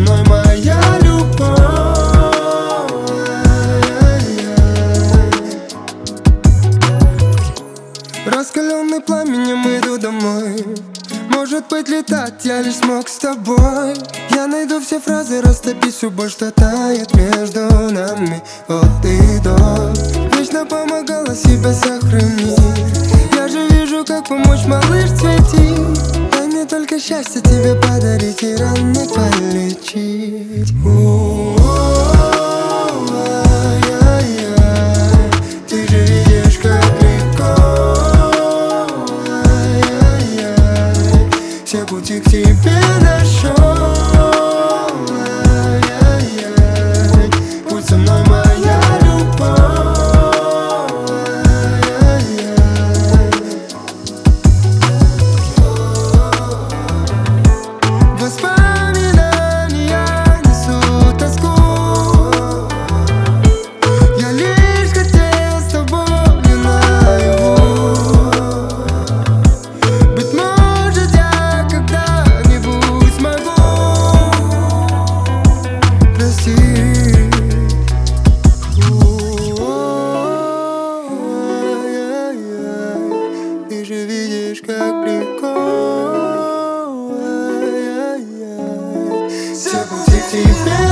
мной, моя любовь. Раскаленный пламенем иду домой. Может быть, летать я лишь смог с тобой. Я найду все фразы, растопить всю боль, что тает между нами от и до. Вечно помогала себя сохранить. Я же вижу, как помочь, малыш, цвети. Дай мне только счастье тебе подарить и раны полечить. Ты же видишь, как легко. Все пути к тебе нашел. Будь со мной, моя любовь. Воспоминания несут тоску. Я лишь хотел с тобой наяву. Быть может, я когда-нибудь смогу простить. Ты же видишь, как легко. Все пути к тебе